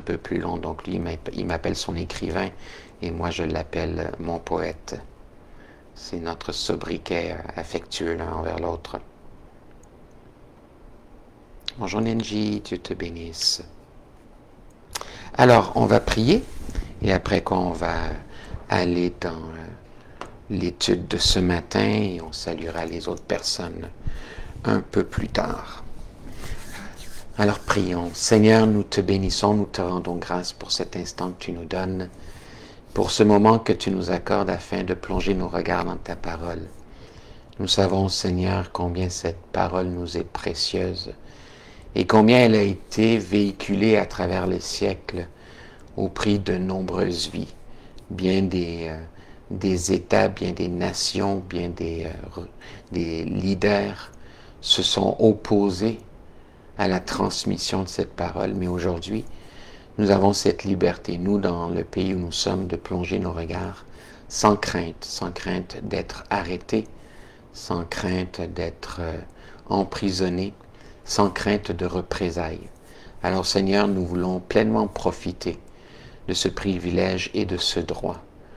peu plus long. Donc lui, il m'appelle son écrivain et moi, je l'appelle mon poète. C'est notre sobriquet affectueux l'un envers l'autre. Bonjour Nenji, Dieu te bénisse. Alors, on va prier et après quoi on va aller dans l'étude de ce matin et on saluera les autres personnes un peu plus tard. Alors prions. Seigneur, nous te bénissons, nous te rendons grâce pour cet instant que tu nous donnes, pour ce moment que tu nous accordes afin de plonger nos regards dans ta parole. Nous savons, Seigneur, combien cette parole nous est précieuse et combien elle a été véhiculée à travers les siècles au prix de nombreuses vies, bien des États, bien des nations, bien des leaders se sont opposés à la transmission de cette parole, mais aujourd'hui, nous avons cette liberté, nous, dans le pays où nous sommes, de plonger nos regards sans crainte d'être arrêtés, sans crainte d'être emprisonnés, sans crainte de représailles. Alors Seigneur, nous voulons pleinement profiter de ce privilège et de ce droit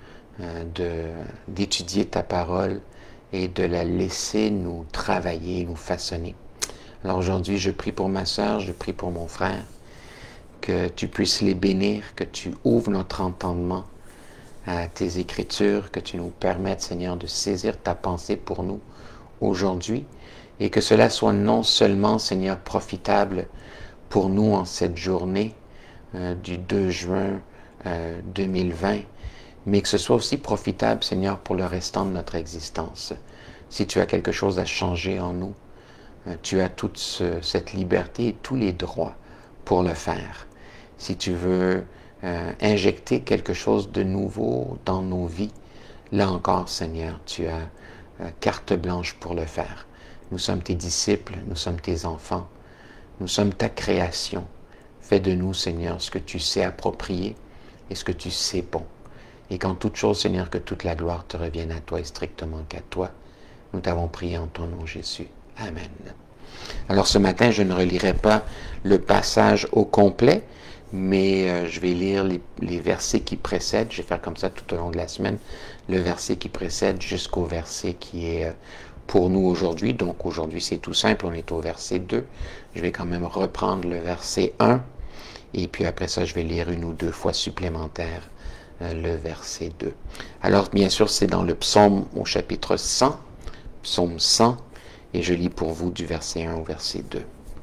d'étudier ta parole et de la laisser nous travailler, nous façonner. Alors aujourd'hui, je prie pour ma sœur, je prie pour mon frère, que tu puisses les bénir, que tu ouvres notre entendement à tes Écritures, que tu nous permettes, Seigneur, de saisir ta pensée pour nous aujourd'hui, et que cela soit non seulement, Seigneur, profitable pour nous en cette journée du 2 juin 2020, mais que ce soit aussi profitable, Seigneur, pour le restant de notre existence. Si tu as quelque chose à changer en nous, tu as toute cette liberté et tous les droits pour le faire. Si tu veux injecter quelque chose de nouveau dans nos vies, là encore, Seigneur, tu as carte blanche pour le faire. Nous sommes tes disciples, nous sommes tes enfants, nous sommes ta création. Fais de nous, Seigneur, ce que tu sais approprier et ce que tu sais bon. Et qu'en toute chose, Seigneur, que toute la gloire te revienne à toi et strictement qu'à toi. Nous t'avons prié en ton nom, Jésus. Amen. Alors ce matin, je ne relirai pas le passage au complet, mais je vais lire les versets qui précèdent. Je vais faire comme ça tout au long de la semaine, le verset qui précède jusqu'au verset qui est pour nous aujourd'hui. Donc aujourd'hui, c'est tout simple, on est au verset 2. Je vais quand même reprendre le verset 1, et puis après ça, je vais lire une ou deux fois supplémentaire le verset 2. Alors bien sûr, c'est dans le psaume au chapitre 100, psaume 100, et je lis pour vous du verset 1 au verset 2.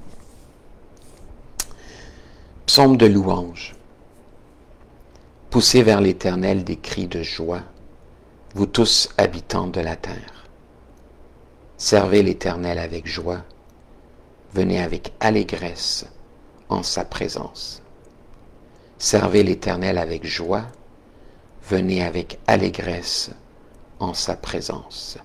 Psaume de louange. Poussez vers l'Éternel des cris de joie, vous tous habitants de la terre. Servez l'Éternel avec joie, venez avec allégresse en sa présence. Servez l'Éternel avec joie, venez avec allégresse en sa présence.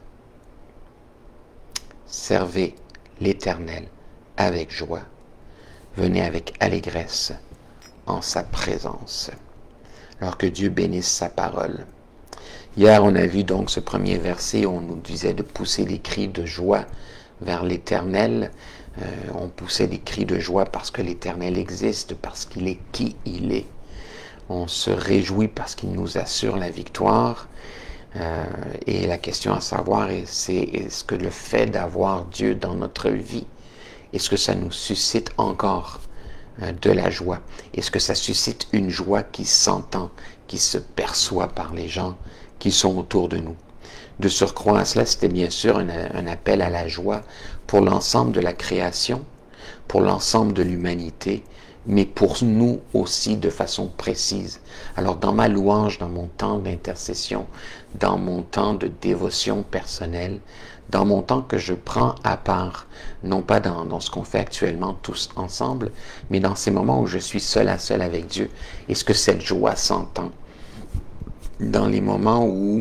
Servez l'Éternel avec joie, venez avec allégresse en sa présence. Alors que Dieu bénisse sa parole. Hier, on a vu donc ce premier verset où on nous disait de pousser des cris de joie vers l'Éternel. On poussait des cris de joie parce que l'Éternel existe, parce qu'il est qui il est. On se réjouit parce qu'il nous assure la victoire. Et la question à savoir, c'est est-ce que le fait d'avoir Dieu dans notre vie, est-ce que ça nous suscite encore de la joie? Est-ce que ça suscite une joie qui s'entend, qui se perçoit par les gens qui sont autour de nous? De surcroît à cela, c'était bien sûr un appel à la joie pour l'ensemble de la création, pour l'ensemble de l'humanité, mais pour nous aussi de façon précise. Alors dans ma louange, dans mon temps d'intercession, dans mon temps de dévotion personnelle, dans mon temps que je prends à part, non pas dans ce qu'on fait actuellement tous ensemble, mais dans ces moments où je suis seul à seul avec Dieu, est-ce que cette joie s'entend? Dans les moments où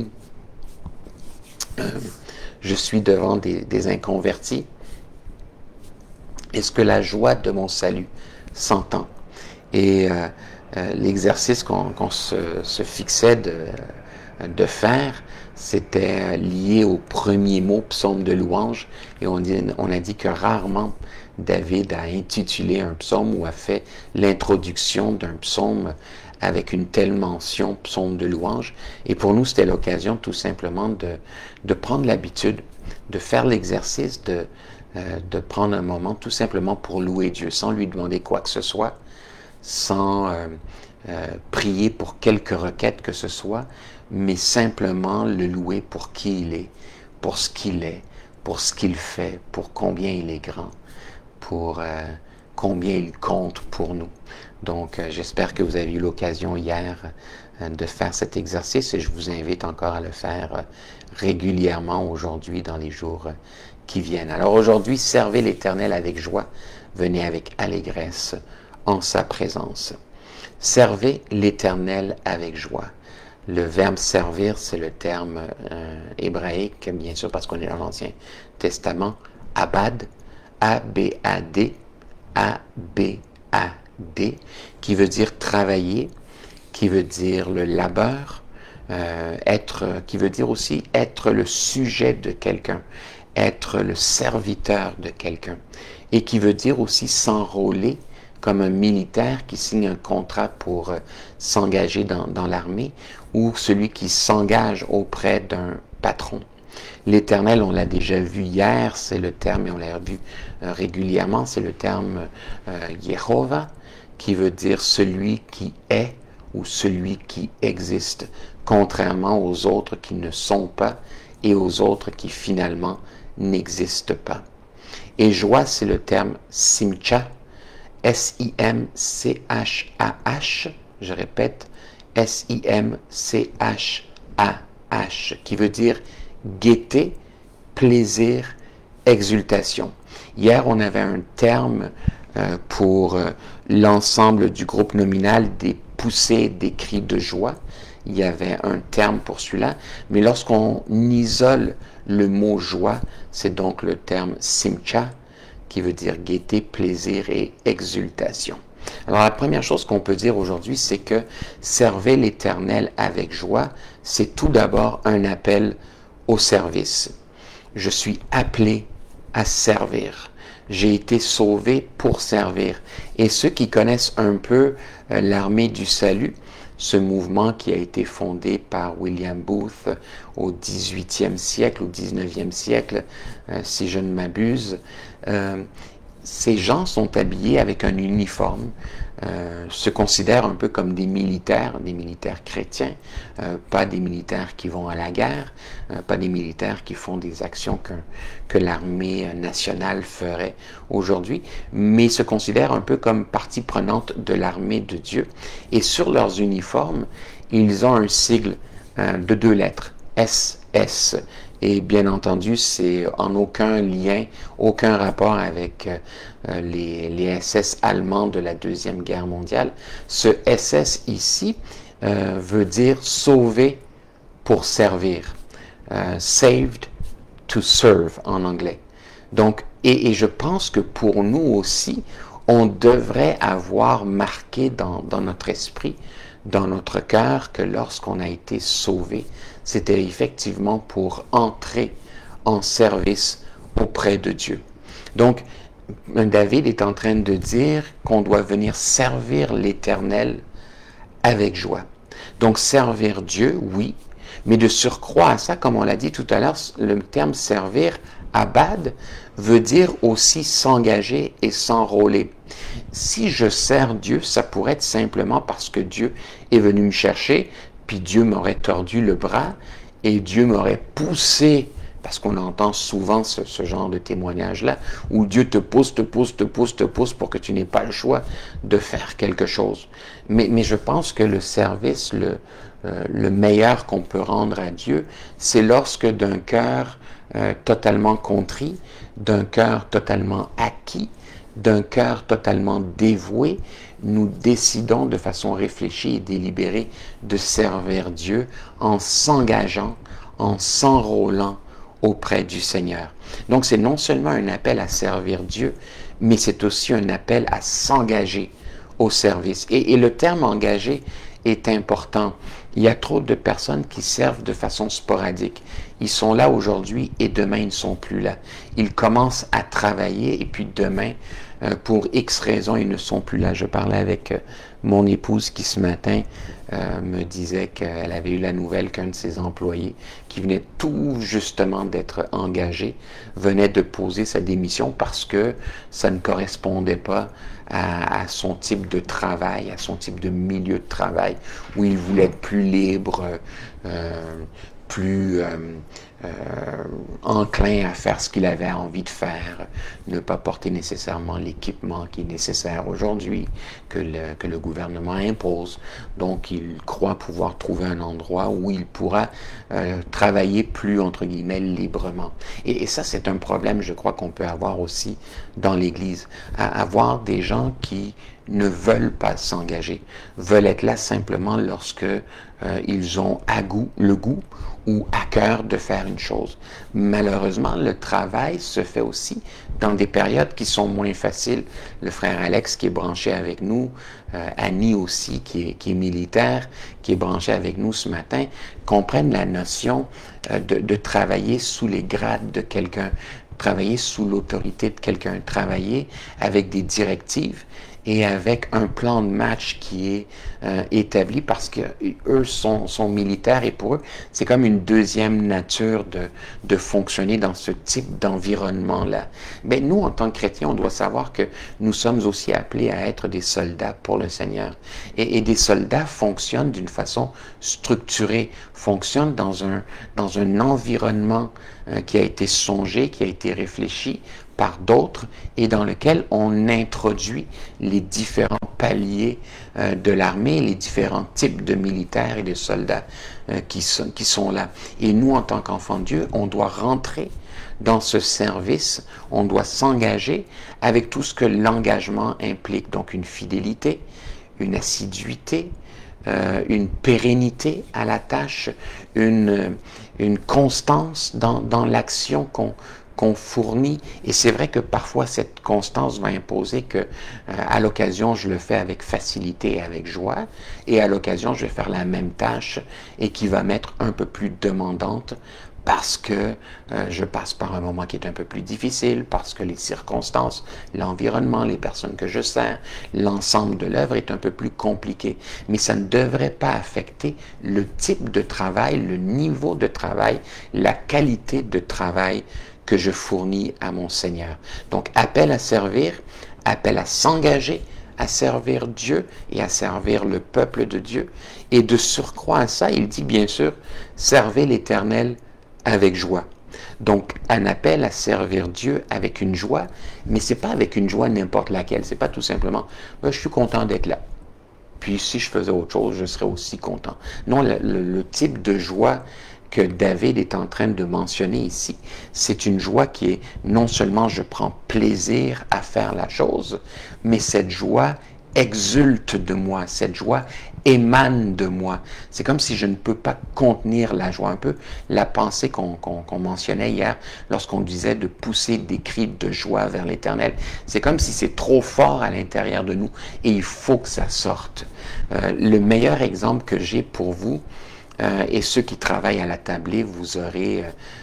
je suis devant des inconvertis, est-ce que la joie de mon salut s'entend? Et l'exercice qu'on se fixait de faire, c'était lié au premier mot psaume de louange. Et on a dit que rarement David a intitulé un psaume ou a fait l'introduction d'un psaume avec une telle mention, psaume de louange. Et pour nous, c'était l'occasion tout simplement de prendre l'habitude, de faire l'exercice, de prendre un moment tout simplement pour louer Dieu, sans lui demander quoi que ce soit, sans prier pour quelque requête que ce soit, mais simplement le louer pour qui il est, pour ce qu'il est, pour ce qu'il fait, pour combien il est grand, pour combien il compte pour nous. Donc, j'espère que vous avez eu l'occasion hier de faire cet exercice et je vous invite encore à le faire régulièrement aujourd'hui dans les jours qui viennent. Alors aujourd'hui, servez l'Éternel avec joie, venez avec allégresse en sa présence. Servez l'Éternel avec joie. Le verbe servir, c'est le terme hébraïque, bien sûr, parce qu'on est dans l'Ancien Testament, abad, A-B-A-D, A-B-A-D, qui veut dire travailler, qui veut dire le labeur, qui veut dire aussi être le sujet de quelqu'un, être le serviteur de quelqu'un, et qui veut dire aussi s'enrôler comme un militaire qui signe un contrat pour s'engager dans l'armée, ou celui qui s'engage auprès d'un patron. L'Éternel, on l'a déjà vu hier, c'est le terme, et on l'a vu régulièrement, c'est le terme Yehovah, qui veut dire celui qui est ou celui qui existe, contrairement aux autres qui ne sont pas et aux autres qui finalement n'existent pas. Et joie, c'est le terme simcha, S-I-M-C-H-A-H, je répète, S-I-M-C-H-A-H, qui veut dire gaieté, plaisir, exultation. Hier, on avait un terme pour l'ensemble du groupe nominal des poussées, des cris de joie. Il y avait un terme pour celui-là, mais lorsqu'on isole le mot joie, c'est donc le terme simcha, qui veut dire gaieté, plaisir et exultation. Alors la première chose qu'on peut dire aujourd'hui, c'est que servez l'Éternel avec joie, c'est tout d'abord un appel au service. Je suis appelé à servir. J'ai été sauvé pour servir. Et ceux qui connaissent un peu l'armée du salut, ce mouvement qui a été fondé par William Booth au 18e siècle, au 19e siècle, si je ne m'abuse, ces gens sont habillés avec un uniforme, se considèrent un peu comme des militaires chrétiens, pas des militaires qui vont à la guerre, pas des militaires qui font des actions que l'armée nationale ferait aujourd'hui, mais se considèrent un peu comme partie prenante de l'armée de Dieu. Et sur leurs uniformes, ils ont un sigle de 2 lettres, SS. Et bien entendu, c'est en aucun lien, aucun rapport avec les SS allemands de la Deuxième Guerre mondiale. Ce SS ici veut dire sauver pour servir. Saved to serve en anglais. Donc, et je pense que pour nous aussi, on devrait avoir marqué dans notre esprit, dans notre cœur, que lorsqu'on a été sauvé, c'était effectivement pour entrer en service auprès de Dieu. Donc, David est en train de dire qu'on doit venir servir l'Éternel avec joie. Donc, servir Dieu, oui, mais de surcroît à ça, comme on l'a dit tout à l'heure, le terme servir, abad, veut dire aussi s'engager et s'enrôler. Si je sers Dieu, ça pourrait être simplement parce que Dieu est venu me chercher, puis Dieu m'aurait tordu le bras et Dieu m'aurait poussé, parce qu'on entend souvent ce genre de témoignage-là, où Dieu te pousse pour que tu n'aies pas le choix de faire quelque chose. Mais je pense que le service, le meilleur qu'on peut rendre à Dieu, c'est lorsque d'un cœur totalement contrit, d'un cœur totalement acquis, d'un cœur totalement dévoué, nous décidons de façon réfléchie et délibérée de servir Dieu en s'engageant, en s'enrôlant auprès du Seigneur. Donc c'est non seulement un appel à servir Dieu, mais c'est aussi un appel à s'engager au service. Et le terme engagé est important. Il y a trop de personnes qui servent de façon sporadique. Ils sont là aujourd'hui et demain, ils ne sont plus là. Ils commencent à travailler et puis demain, pour X raisons, ils ne sont plus là. Je parlais avec mon épouse qui ce matin me disait qu'elle avait eu la nouvelle qu'un de ses employés, qui venait tout justement d'être engagé, venait de poser sa démission parce que ça ne correspondait pas à son type de travail, à son type de milieu de travail, où il voulait être plus libre, plus enclin à faire ce qu'il avait envie de faire, ne pas porter nécessairement l'équipement qui est nécessaire aujourd'hui, que le gouvernement impose. Donc, il croit pouvoir trouver un endroit où il pourra travailler plus, entre guillemets, librement. Et ça, c'est un problème, je crois, qu'on peut avoir aussi dans l'Église. Avoir des gens qui ne veulent pas s'engager, veulent être là simplement lorsque ils ont le goût ou à cœur de faire une chose. Malheureusement, le travail se fait aussi dans des périodes qui sont moins faciles. Le frère Alex qui est branché avec nous, Annie aussi qui est militaire, qui est branché avec nous ce matin, comprennent la notion de travailler sous les grades de quelqu'un, travailler sous l'autorité de quelqu'un, travailler avec des directives et avec un plan de match qui est établi parce que eux sont militaires et pour eux, c'est comme une deuxième nature de fonctionner dans ce type d'environnement-là. Mais nous, en tant que chrétiens, on doit savoir que nous sommes aussi appelés à être des soldats pour le Seigneur. Et des soldats fonctionnent d'une façon structurée, fonctionnent dans un environnement qui a été songé, qui a été réfléchi par d'autres et dans lequel on introduit les différents paliers de l'armée, les différents types de militaires et de soldats qui sont là. Et nous, en tant qu'enfants de Dieu, on doit rentrer dans ce service, on doit s'engager avec tout ce que l'engagement implique, donc une fidélité, une assiduité, une pérennité à la tâche, une constance dans l'action qu'on fournit. Et c'est vrai que parfois cette constance va imposer que à l'occasion je le fais avec facilité et avec joie, et à l'occasion je vais faire la même tâche et qui va m'être un peu plus demandante parce que je passe par un moment qui est un peu plus difficile, parce que les circonstances, l'environnement, les personnes que je sers, l'ensemble de l'œuvre est un peu plus compliqué. Mais ça ne devrait pas affecter le type de travail, le niveau de travail, la qualité de travail que je fournis à mon Seigneur. Donc, appel à servir, appel à s'engager, à servir Dieu et à servir le peuple de Dieu. Et de surcroît à ça, il dit bien sûr, servez l'Éternel avec joie. Donc, un appel à servir Dieu avec une joie, mais c'est pas avec une joie n'importe laquelle. C'est pas tout simplement, je suis content d'être là. Puis si je faisais autre chose, je serais aussi content. Non, le type de joie que David est en train de mentionner ici, c'est une joie qui est non seulement je prends plaisir à faire la chose, mais cette joie exulte de moi, cette joie émane de moi. C'est comme si je ne peux pas contenir la joie. Un peu la pensée qu'on mentionnait hier lorsqu'on disait de pousser des cris de joie vers l'Éternel. C'est comme si c'est trop fort à l'intérieur de nous et il faut que ça sorte. Le meilleur exemple que j'ai pour vous, et ceux qui travaillent à la tablée, vous aurez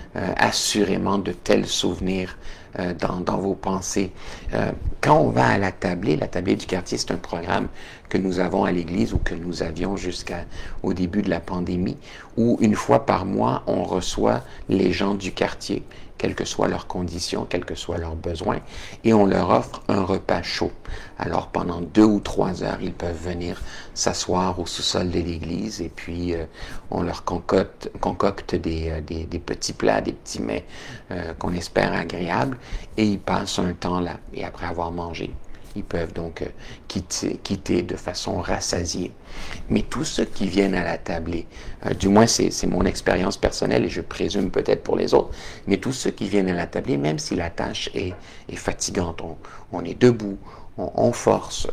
assurément de tels souvenirs dans vos pensées. Quand on va à la tablée du quartier, c'est un programme que nous avons à l'église ou que nous avions jusqu'au début de la pandémie, où une fois par mois, on reçoit les gens du quartier, quelles que soient leurs conditions, quels que soient leurs besoins, et on leur offre un repas chaud. Alors pendant 2 ou 3 heures, ils peuvent venir s'asseoir au sous-sol de l'église et puis on leur concocte des petits plats, des petits mets qu'on espère agréables et ils passent un temps là. Et après avoir mangé, ils peuvent donc quitter de façon rassasiée. Mais tous ceux qui viennent à la tablée, du moins c'est mon expérience personnelle et je présume peut-être pour les autres, mais tous ceux qui viennent à la tablée, même si la tâche est fatigante, on est debout, on force,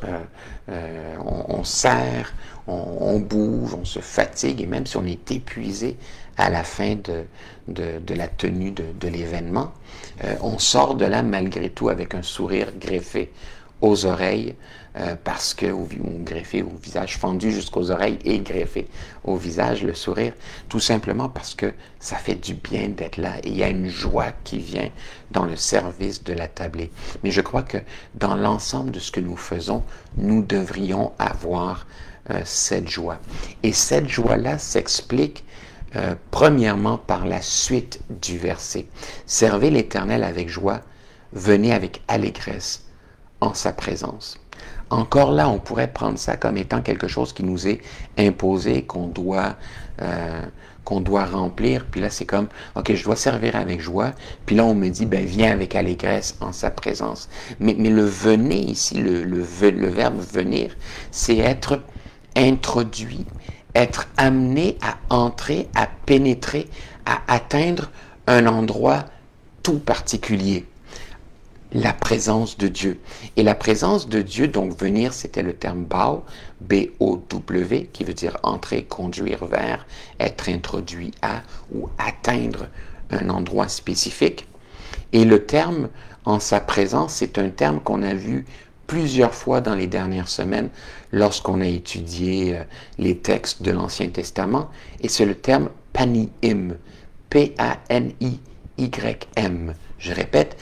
on serre, on bouge, on se fatigue et même si on est épuisé à la fin de la tenue de l'événement, on sort de là malgré tout avec un sourire greffé aux oreilles, parce que, ou greffé au visage, fendu jusqu'aux oreilles et greffé au visage, le sourire, tout simplement parce que ça fait du bien d'être là et il y a une joie qui vient dans le service de la tablée. Mais je crois que dans l'ensemble de ce que nous faisons, nous devrions avoir cette joie. Et cette joie-là s'explique premièrement par la suite du verset. Servez l'Éternel avec joie, venez avec allégresse en sa présence. Encore là, on pourrait prendre ça comme étant quelque chose qui nous est imposé, qu'on doit remplir. Puis là, c'est comme, OK, je dois servir avec joie. Puis là, on me dit, ben, viens avec allégresse en sa présence. Mais le venez ici, le verbe venir, c'est être introduit, être amené à entrer, à pénétrer, à atteindre un endroit tout particulier. La présence de Dieu. Et la présence de Dieu, donc venir, c'était le terme bow, B-O-W, qui veut dire entrer, conduire vers, être introduit à ou atteindre un endroit spécifique. Et le terme en sa présence, c'est un terme qu'on a vu plusieurs fois dans les dernières semaines lorsqu'on a étudié les textes de l'Ancien Testament, et c'est le terme panim, P-A-N-I-Y-M. Je répète,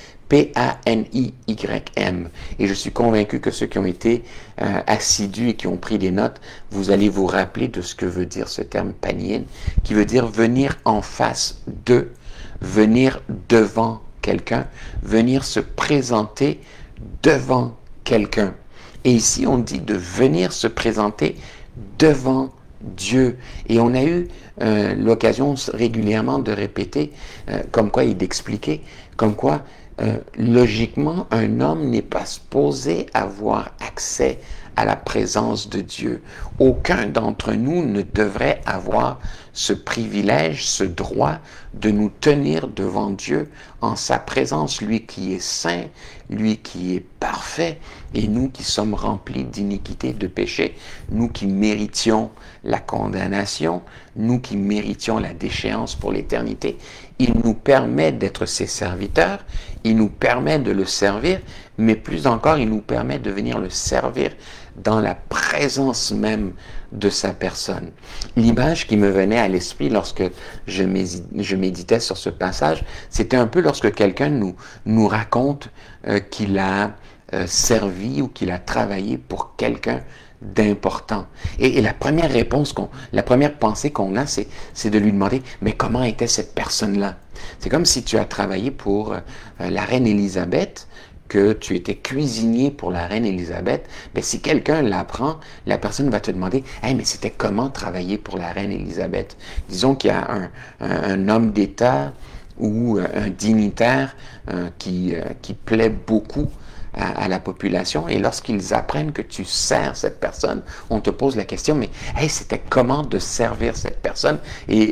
P-A-N-I-Y-M. Et je suis convaincu que ceux qui ont été assidus et qui ont pris des notes, vous allez vous rappeler de ce que veut dire ce terme panim, qui veut dire venir en face de, venir devant quelqu'un, venir se présenter devant quelqu'un. Et ici, on dit de venir se présenter devant Dieu. Et on a eu l'occasion régulièrement de répéter, comme quoi, et d'expliquer, comme quoi, logiquement, un homme n'est pas supposé avoir accès à la présence de Dieu. Aucun d'entre nous ne devrait avoir ce privilège, ce droit de nous tenir devant Dieu en sa présence, lui qui est saint, lui qui est parfait, et nous qui sommes remplis d'iniquité, de péché, nous qui méritions la condamnation, nous qui méritions la déchéance pour l'éternité. Il nous permet d'être ses serviteurs, il nous permet de le servir, mais plus encore, il nous permet de venir le servir dans la présence même de sa personne. L'image qui me venait à l'esprit lorsque je méditais sur ce passage, c'était un peu lorsque quelqu'un nous raconte qu'il a servi ou qu'il a travaillé pour quelqu'un d'important. Et la première réponse, la première pensée qu'on a, c'est de lui demander, mais comment était cette personne-là? C'est comme si tu as travaillé pour la reine Élisabeth, que tu étais cuisinier pour la reine Élisabeth, ben si quelqu'un l'apprend, la personne va te demander, hey, mais c'était comment travailler pour la reine Élisabeth? Disons qu'il y a un homme d'État ou un dignitaire qui plaît beaucoup à la population, et lorsqu'ils apprennent que tu sers cette personne, on te pose la question, mais hey, c'était comment de servir cette personne? Et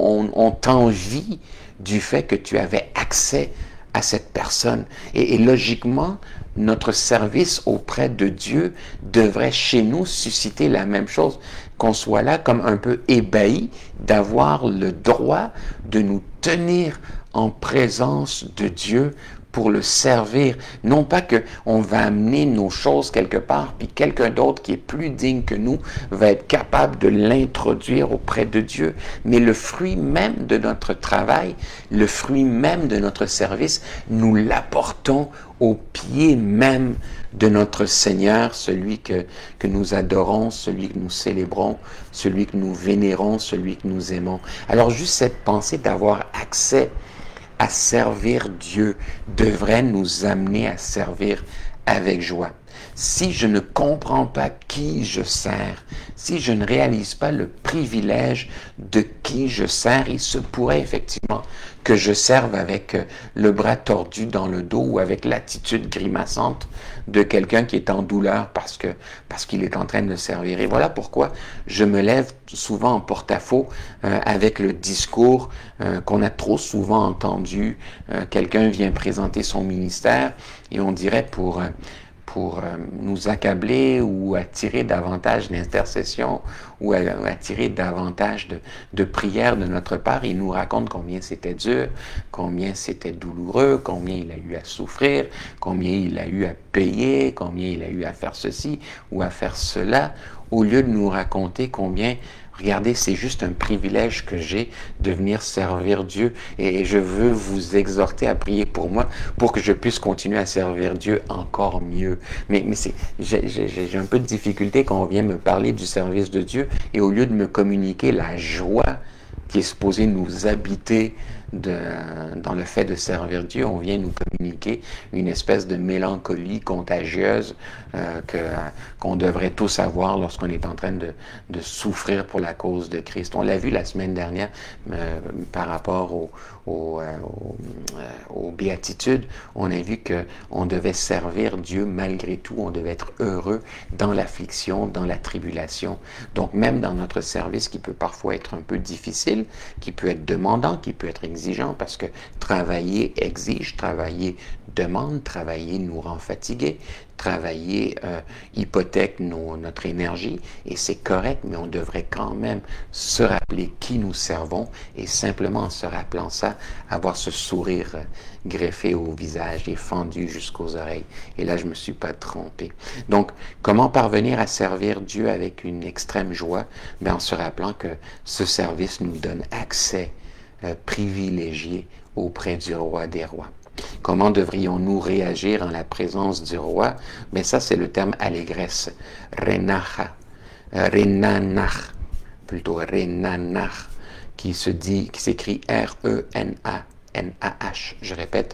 on t'envie du fait que tu avais accès à cette personne. Et logiquement, notre service auprès de Dieu devrait chez nous susciter la même chose, qu'on soit là comme un peu ébahi d'avoir le droit de nous tenir en présence de Dieu pour le servir. Non pas qu'on va amener nos choses quelque part, puis quelqu'un d'autre qui est plus digne que nous va être capable de l'introduire auprès de Dieu, mais le fruit même de notre travail, le fruit même de notre service, nous l'apportons au pied même de notre Seigneur, celui que nous adorons, celui que nous célébrons, celui que nous vénérons, celui que nous aimons. Alors juste cette pensée d'avoir accès à servir Dieu devrait nous amener à servir avec joie. Si je ne comprends pas qui je sers, si je ne réalise pas le privilège de qui je sers, il se pourrait effectivement que je serve avec le bras tordu dans le dos ou avec l'attitude grimaçante de quelqu'un qui est en douleur parce qu'il est en train de servir. Et voilà pourquoi je me lève souvent en porte-à-faux avec le discours qu'on a trop souvent entendu. Quelqu'un vient présenter son ministère et on dirait pour nous accabler ou attirer davantage d'intercession ou attirer davantage de prières de notre part. Il nous raconte combien c'était dur, combien c'était douloureux, combien il a eu à souffrir, combien il a eu à payer, combien il a eu à faire ceci ou à faire cela, au lieu de nous raconter combien regardez, c'est juste un privilège que j'ai de venir servir Dieu et je veux vous exhorter à prier pour moi pour que je puisse continuer à servir Dieu encore mieux. Mais j'ai un peu de difficulté quand on vient me parler du service de Dieu et au lieu de me communiquer la joie qui est supposée nous habiter dans le fait de servir Dieu, on vient nous communiquer une espèce de mélancolie contagieuse qu'on devrait tous avoir lorsqu'on est en train de souffrir pour la cause de Christ. On l'a vu la semaine dernière par rapport aux béatitudes, on a vu qu'on devait servir Dieu malgré tout, on devait être heureux dans l'affliction, dans la tribulation. Donc même dans notre service qui peut parfois être un peu difficile, qui peut être demandant, qui peut être exigeant, parce que travailler exige, travailler demande, travailler nous rend fatigués, travailler hypothèque notre énergie, et c'est correct, mais on devrait quand même se rappeler qui nous servons, et simplement en se rappelant ça, avoir ce sourire greffé au visage et fendu jusqu'aux oreilles. Et là, je me suis pas trompé. Donc, comment parvenir à servir Dieu avec une extrême joie? Ben, en se rappelant que ce service nous donne accès privilégié auprès du roi des rois. Comment devrions-nous réagir en la présence du roi? Mais ça, c'est le terme allégresse. Renacha, renanach, plutôt renanach, qui s'écrit R-E-N-A-N-A-H. Je répète,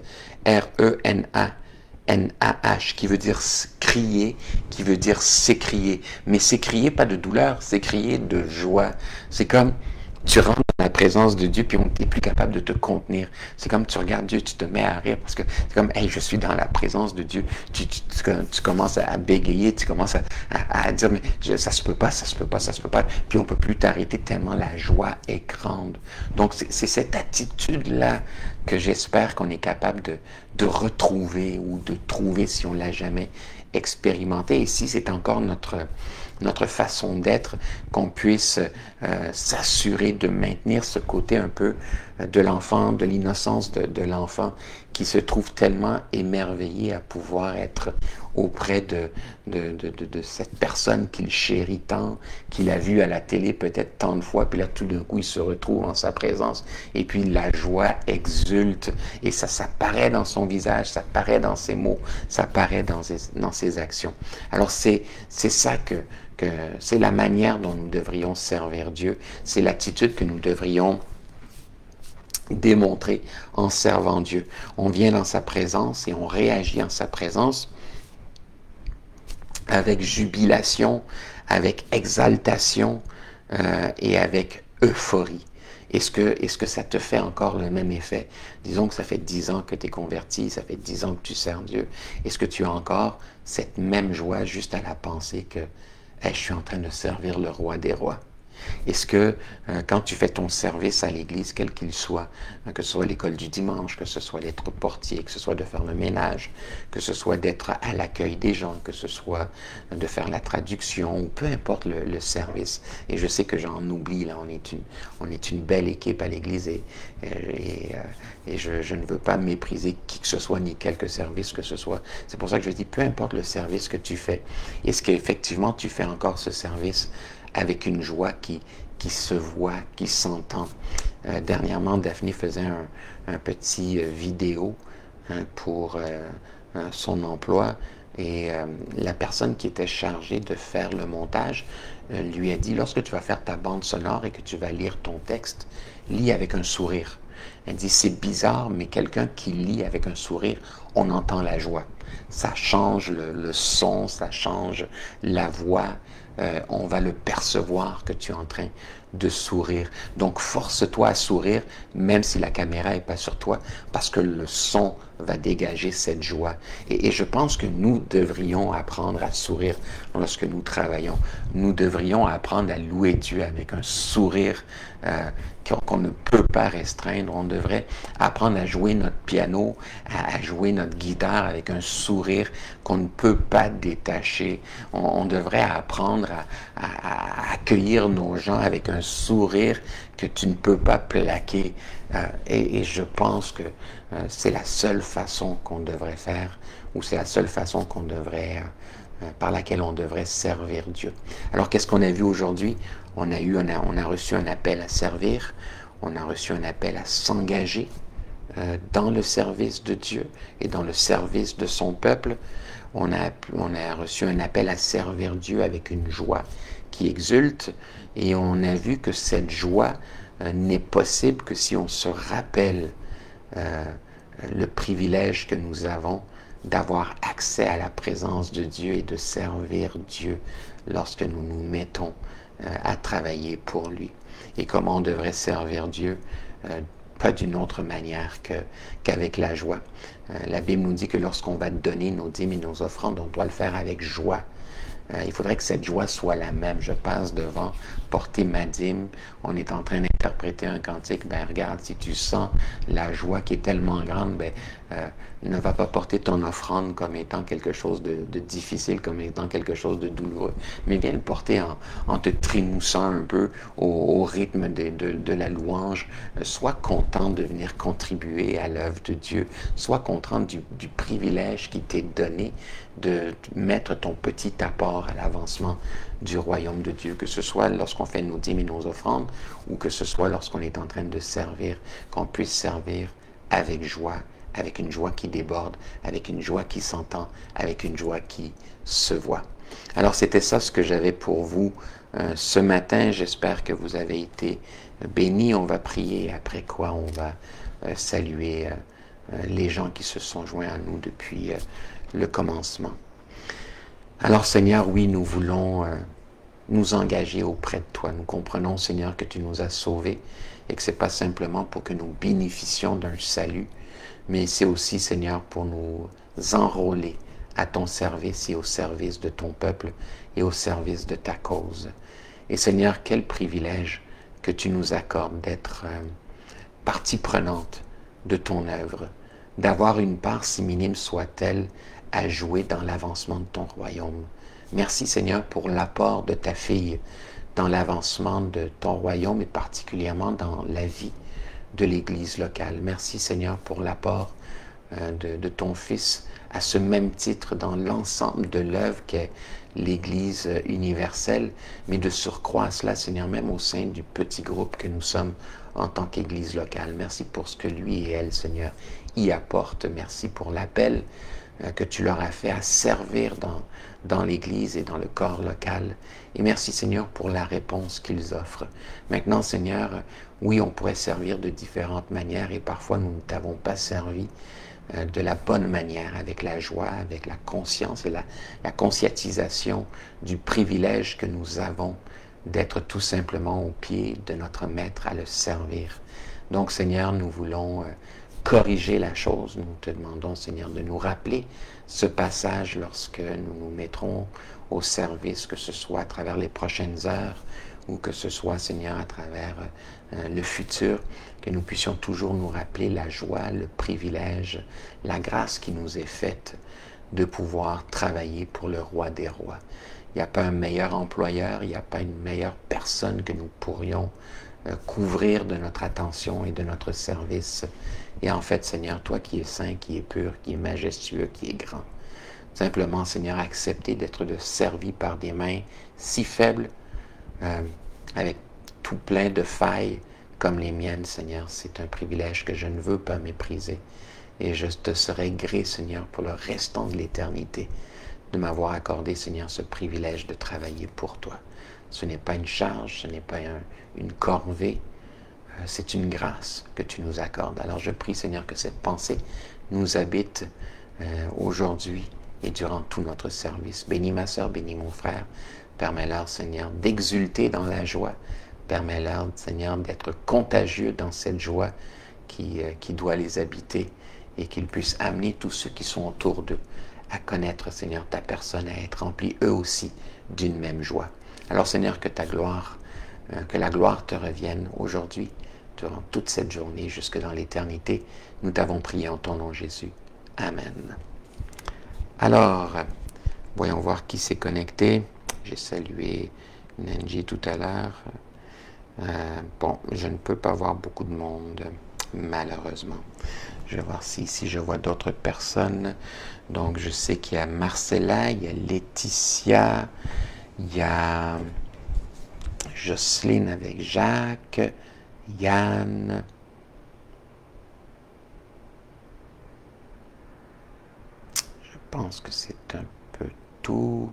R-E-N-A-N-A-H, qui veut dire crier, qui veut dire s'écrier. Mais s'écrier pas de douleur, s'écrier de joie. C'est comme tu rentres dans la présence de Dieu, puis on n'est plus capable de te contenir. C'est comme tu regardes Dieu, tu te mets à rire, parce que c'est comme, hey, je suis dans la présence de Dieu. Tu commences à bégayer, tu commences à dire, mais ça se peut pas, ça se peut pas, ça se peut pas. Puis on peut plus t'arrêter tellement la joie est grande. Donc c'est cette attitude-là que j'espère qu'on est capable de retrouver ou de trouver si on l'a jamais expérimenté. Et si c'est encore notre façon d'être, qu'on puisse s'assurer de maintenir ce côté un peu de l'enfant, de l'innocence de l'enfant qui se trouve tellement émerveillé à pouvoir être auprès de cette personne qu'il chérit tant, qu'il a vue à la télé peut-être tant de fois, puis là tout d'un coup il se retrouve en sa présence et puis la joie exulte et ça paraît dans son visage, ça paraît dans ses mots, ça paraît dans ses actions. Alors c'est ça que c'est la manière dont nous devrions servir Dieu, c'est l'attitude que nous devrions démontrer en servant Dieu. On vient dans sa présence et on réagit en sa présence avec jubilation, avec exaltation et avec euphorie. Est-ce que ça te fait encore le même effet? Disons que ça fait 10 ans que tu es converti, ça fait 10 ans que tu sers Dieu. Est-ce que tu as encore cette même joie juste à la pensée que hey, je suis en train de servir le roi des rois? Est-ce que quand tu fais ton service à l'église, quel qu'il soit, que ce soit l'école du dimanche, que ce soit d'être portier, que ce soit de faire le ménage, que ce soit d'être à l'accueil des gens, que ce soit de faire la traduction, ou peu importe le service, et je sais que j'en oublie, là, on est une belle équipe à l'église, et je ne veux pas mépriser qui que ce soit, ni quelque service que ce soit. C'est pour ça que je dis, peu importe le service que tu fais, est-ce qu'effectivement tu fais encore ce service avec une joie qui se voit, qui s'entend. Dernièrement, Daphné faisait un petit vidéo pour son emploi et la personne qui était chargée de faire le montage lui a dit, lorsque tu vas faire ta bande sonore et que tu vas lire ton texte, lis avec un sourire. Elle dit, c'est bizarre, mais quelqu'un qui lit avec un sourire, on entend la joie. Ça change le son, ça change la voix. On va le percevoir que tu es en train de sourire. Donc, force-toi à sourire, même si la caméra n'est pas sur toi, parce que le son va dégager cette joie. Et je pense que nous devrions apprendre à sourire lorsque nous travaillons. Nous devrions apprendre à louer Dieu avec un sourire qu'on ne peut pas restreindre. On devrait apprendre à jouer notre piano, à jouer notre guitare avec un sourire qu'on ne peut pas détacher. On devrait apprendre à accueillir nos gens avec un sourire que tu ne peux pas plaquer. Et je pense que c'est la seule façon qu'on devrait faire, ou c'est la seule façon qu'on devrait, par laquelle on devrait servir Dieu. Alors, qu'est-ce qu'on a vu aujourd'hui? On a reçu un appel à servir, on a reçu un appel à s'engager dans le service de Dieu et dans le service de son peuple. On a reçu un appel à servir Dieu avec une joie qui exulte, et on a vu que cette joie n'est possible que si on se rappelle le privilège que nous avons d'avoir accès à la présence de Dieu et de servir Dieu lorsque nous nous mettons à travailler pour lui. Et comment on devrait servir Dieu? Pas d'une autre manière qu'avec la joie. La Bible nous dit que lorsqu'on va donner nos dîmes et nos offrandes, on doit le faire avec joie. Il faudrait que cette joie soit la même. Je passe devant, porter ma dîme, on est en train d'interpréter un cantique, ben regarde, si tu sens la joie qui est tellement grande, ben ne va pas porter ton offrande comme étant quelque chose de difficile, comme étant quelque chose de douloureux, mais viens le porter en te trémoussant un peu au rythme de la louange. Sois content de venir contribuer à l'œuvre de Dieu. Sois content du privilège qui t'est donné de mettre ton petit apport à l'avancement du royaume de Dieu, que ce soit lorsqu'on fait nos dîmes et nos offrandes, ou que ce soit lorsqu'on est en train de servir, qu'on puisse servir avec joie, avec une joie qui déborde, avec une joie qui s'entend, avec une joie qui se voit. Alors c'était ça ce que j'avais pour vous ce matin. J'espère que vous avez été bénis. On va prier, après quoi on va saluer les gens qui se sont joints à nous depuis le commencement. Alors Seigneur, oui, nous voulons nous engager auprès de toi. Nous comprenons, Seigneur, que tu nous as sauvés et que ce n'est pas simplement pour que nous bénéficions d'un salut, mais c'est aussi, Seigneur, pour nous enrôler à ton service et au service de ton peuple et au service de ta cause. Et Seigneur, quel privilège que tu nous accordes d'être partie prenante de ton œuvre, d'avoir une part, si minime soit-elle, à jouer dans l'avancement de ton royaume. Merci Seigneur pour l'apport de ta fille dans l'avancement de ton royaume et particulièrement dans la vie de l'Église locale. Merci Seigneur pour l'apport de ton Fils à ce même titre dans l'ensemble de l'œuvre qu'est l'Église universelle, mais de surcroît à cela, Seigneur, même au sein du petit groupe que nous sommes en tant qu'Église locale. Merci pour ce que lui et elle, Seigneur, y apportent. Merci pour l'appel que tu leur as fait à servir dans l'Église et dans le corps local. Et merci, Seigneur, pour la réponse qu'ils offrent. Maintenant, Seigneur, oui, on pourrait servir de différentes manières et parfois nous ne t'avons pas servi de la bonne manière, avec la joie, avec la conscience et la conscientisation du privilège que nous avons d'être tout simplement au pied de notre Maître à le servir. Donc, Seigneur, nous voulons corriger la chose. Nous te demandons, Seigneur, de nous rappeler ce passage lorsque nous nous mettrons au service, que ce soit à travers les prochaines heures ou que ce soit, Seigneur, à travers le futur, que nous puissions toujours nous rappeler la joie, le privilège, la grâce qui nous est faite de pouvoir travailler pour le roi des rois. Il n'y a pas un meilleur employeur, il n'y a pas une meilleure personne que nous pourrions couvrir de notre attention et de notre service. Et en fait, Seigneur, toi qui es saint, qui es pur, qui es majestueux, qui est grand, simplement, Seigneur, accepter d'être servi par des mains si faibles, avec tout plein de failles comme les miennes, Seigneur, c'est un privilège que je ne veux pas mépriser. Et je te serai gré, Seigneur, pour le restant de l'éternité, de m'avoir accordé, Seigneur, ce privilège de travailler pour toi. Ce n'est pas une charge, ce n'est pas une corvée, c'est une grâce que tu nous accordes. Alors je prie, Seigneur, que cette pensée nous habite aujourd'hui et durant tout notre service. Bénis ma sœur, bénis mon frère. Permets-leur, Seigneur, d'exulter dans la joie Permets-leur, Seigneur, d'être contagieux dans cette joie qui doit les habiter et qu'ils puissent amener tous ceux qui sont autour d'eux à connaître, Seigneur, ta personne, à être remplis eux aussi d'une même joie. Alors, Seigneur, que que la gloire te revienne aujourd'hui, durant toute cette journée, jusque dans l'éternité. Nous t'avons prié en ton nom, Jésus. Amen. Alors, voyons voir qui s'est connecté. J'ai salué Nenji tout à l'heure. Bon, je ne peux pas voir beaucoup de monde, malheureusement. Je vais voir si ici je vois d'autres personnes. Donc, je sais qu'il y a Marcella, il y a Laetitia, il y a Jocelyne avec Jacques, Yann. Je pense que c'est un peu tout.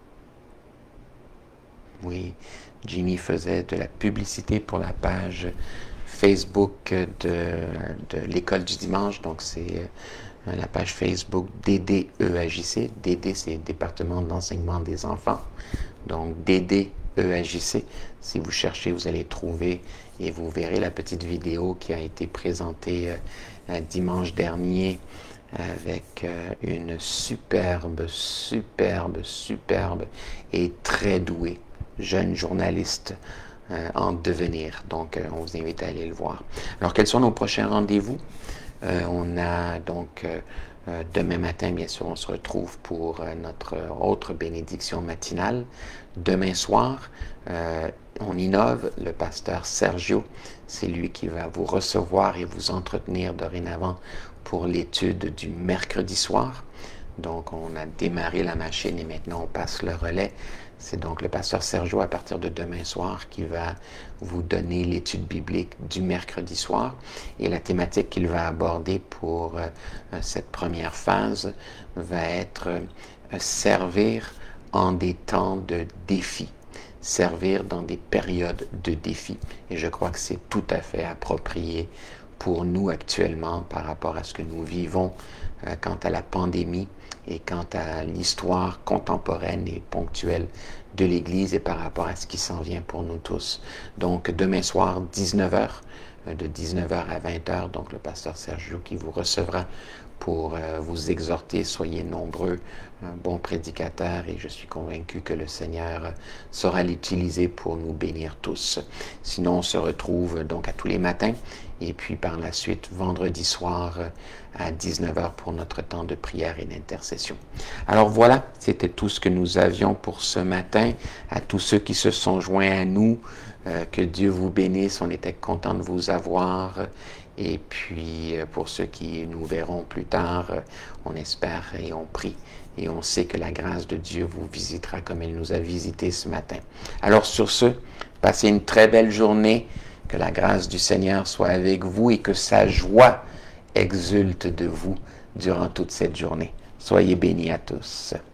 Oui, Jimmy faisait de la publicité pour la page Facebook de l'école du dimanche. Donc, c'est la page Facebook DDEAJC. DD, c'est Département d'enseignement des enfants. Donc, DDEAJC. Si vous cherchez, vous allez trouver et vous verrez la petite vidéo qui a été présentée dimanche dernier avec une superbe et très douée jeune journaliste en devenir. Donc, on vous invite à aller le voir. Alors, quels sont nos prochains rendez-vous? On a donc demain matin, bien sûr, on se retrouve pour notre autre bénédiction matinale. Demain soir, on innove. Le pasteur Sergio, c'est lui qui va vous recevoir et vous entretenir dorénavant pour l'étude du mercredi soir. Donc, on a démarré la machine et maintenant on passe le relais. C'est donc le pasteur Sergio à partir de demain soir qui va vous donner l'étude biblique du mercredi soir. Et la thématique qu'il va aborder pour cette première phase va être servir en des temps de défi. Servir dans des périodes de défi. Et je crois que c'est tout à fait approprié pour nous actuellement par rapport à ce que nous vivons quant à la pandémie et quant à l'histoire contemporaine et ponctuelle de l'Église et par rapport à ce qui s'en vient pour nous tous. Donc, demain soir, 19h, de 19h à 20h, donc le pasteur Sergio qui vous recevra pour vous exhorter, soyez nombreux, un bon prédicateur et je suis convaincu que le Seigneur saura l'utiliser pour nous bénir tous. Sinon, on se retrouve donc à tous les matins et puis par la suite, vendredi soir à 19h pour notre temps de prière et d'intercession. Alors voilà, c'était tout ce que nous avions pour ce matin. À tous ceux qui se sont joints à nous, que Dieu vous bénisse, on était content de vous avoir. Et puis, pour ceux qui nous verront plus tard, on espère et on prie. Et on sait que la grâce de Dieu vous visitera comme elle nous a visités ce matin. Alors sur ce, passez une très belle journée. Que la grâce du Seigneur soit avec vous et que sa joie exulte de vous durant toute cette journée. Soyez bénis à tous.